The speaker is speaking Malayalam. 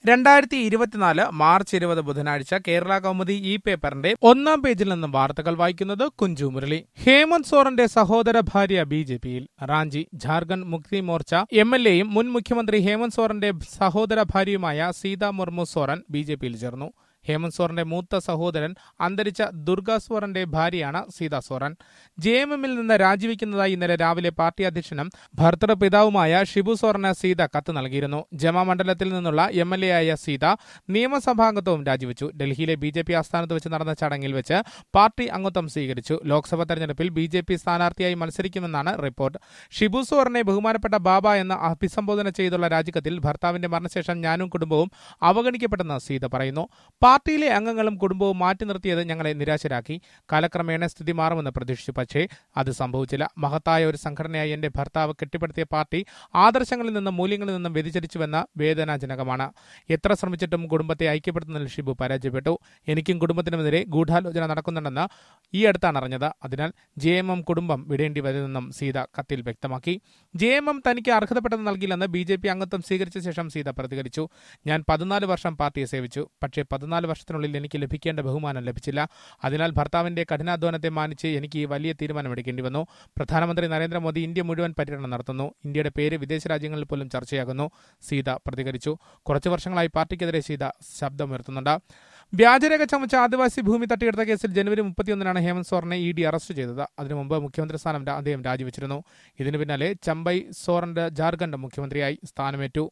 2024 മാർച്ച് 20 ബുധനാഴ്ച കേരള കൗമുദി ഈ പേപ്പറിന്റെ ഒന്നാം പേജിൽ നിന്നും വാർത്തകൾ വായിക്കുന്നത് കുഞ്ചു മുരളി. ഹേമന്ത് സോറന്റെ സഹോദര ഭാര്യ ബിജെപിയിൽ. റാഞ്ചി. ജാർഖണ്ഡ് മുക്തി മോർച്ച എംഎൽഎയും മുൻ മുഖ്യമന്ത്രി ഹേമന്ത് സോറന്റെ സഹോദര ഭാര്യയുമായ സീതാ മുർമു സോറൻ ബിജെപിയിൽ ചേർന്നു. ഹേമന്ത് സോറന്റെ മൂത്ത സഹോദരൻ അന്തരിച്ച ദുർഗ സോറന്റെ ഭാര്യയാണ് സീതാ സോറൻ. ജെഎംഎമ്മിൽ നിന്ന് രാജിവെക്കുന്നതായി ഇന്നലെ രാവിലെ പാർട്ടി അധ്യക്ഷനും ഭർത്തൃപിതാവുമായ ഷിബു സോറന് സീത കത്ത് നൽകിയിരുന്നു. ജമ മണ്ഡലത്തിൽ നിന്നുള്ള എംഎൽഎ ആയ സീത നിയമസഭാംഗത്വവും രാജിവെച്ചു. ഡൽഹിയിലെ ബിജെപി ആസ്ഥാനത്ത് വെച്ച് നടന്ന ചടങ്ങിൽ വെച്ച് പാർട്ടി അംഗത്വം സ്വീകരിച്ചു. ലോക്സഭാ തെരഞ്ഞെടുപ്പിൽ ബിജെപി സ്ഥാനാർത്ഥിയായി മത്സരിക്കുമെന്നാണ് റിപ്പോർട്ട്. ഷിബു സോറനെ ബഹുമാനപ്പെട്ട ബാബ എന്ന് അഭിസംബോധന ചെയ്തുള്ള രാജിക്കത്തിൽ ഭർത്താവിന്റെ മരണശേഷം ഞാനും കുടുംബവും അവഗണിക്കപ്പെട്ടെന്ന് സീത പറയുന്നു. പാർട്ടിയിലെ അംഗങ്ങളും കുടുംബവും മാറ്റി നിർത്തിയത് ഞങ്ങളെ നിരാശരാക്കി. കാലക്രമേണ സ്ഥിതി മാറുമെന്ന് പ്രതീക്ഷിച്ചു. പക്ഷേ അത് സംഭവിച്ചില്ല. മഹത്തായ ഒരു സംഘടനയായി എന്റെ ഭർത്താവ് കെട്ടിപ്പടുത്തിയ പാർട്ടി ആദർശങ്ങളിൽ നിന്നും മൂല്യങ്ങളിൽ നിന്നും വ്യതിചലിച്ചുവെന്ന വേദനാജനകമാണ്. എത്ര ശ്രമിച്ചിട്ടും കുടുംബത്തെ ഐക്യപ്പെടുത്തുന്നതിൽ ഷിബു പരാജയപ്പെട്ടു. എനിക്കും കുടുംബത്തിനുമെതിരെ ഗൂഢാലോചന നടക്കുന്നുണ്ടെന്ന് ഈ അടുത്താണ് അറിഞ്ഞത്. അതിനാൽ ജെഎംഎം കുടുംബം വിടേണ്ടി വരുമെന്നും സീത കത്തിൽ വ്യക്തമാക്കി. ജെഎംഎം തനിക്ക് അർഹതപ്പെട്ടത് നൽകില്ലെന്ന് ബിജെപി അംഗത്വം സ്വീകരിച്ച ശേഷം സീത പ്രതികരിച്ചു. ഞാൻ 14 വർഷം പാർട്ടിയെ സേവിച്ചു. പക്ഷേ 14 വർഷത്തിനുള്ളിൽ എനിക്ക് ലഭിക്കേണ്ട ബഹുമാനം ലഭിച്ചില്ല. അതിനാൽ ഭർത്താവിന്റെ കഠിനാധ്വാനത്തെ മാനിച്ച് എനിക്ക് ഈ വലിയ തീരുമാനമെടുക്കേണ്ടി വന്നു. പ്രധാനമന്ത്രി നരേന്ദ്രമോദി ഇന്ത്യ മുഴുവൻ പര്യടനം നടത്തുന്നു. ഇന്ത്യയുടെ പേര് വിദേശ രാജ്യങ്ങളിൽ പോലും ചർച്ചയാകുന്നു. സീത പ്രതികരിച്ചു. കുറച്ചു വർഷങ്ങളായി പാർട്ടിക്കെതിരെ സീത ശബ്ദമുയർത്തുന്നുണ്ട്. വ്യാജരേഖ ചമച്ച ആദിവാസി ഭൂമി തട്ടിയെടുത്ത കേസിൽ ജനുവരി 31-നാണ് ഹേമന്ത് സോറനെ ഇഡി അറസ്റ്റ് ചെയ്തത്. അതിനു മുമ്പ് മുഖ്യമന്ത്രി സ്ഥാനം അദ്ദേഹം രാജിവെച്ചിരുന്നു. ഇതിനു പിന്നാലെ ചമ്പൈ സോറൻ ജാർഖണ്ഡ് മുഖ്യമന്ത്രിയായി സ്ഥാനമേറ്റു.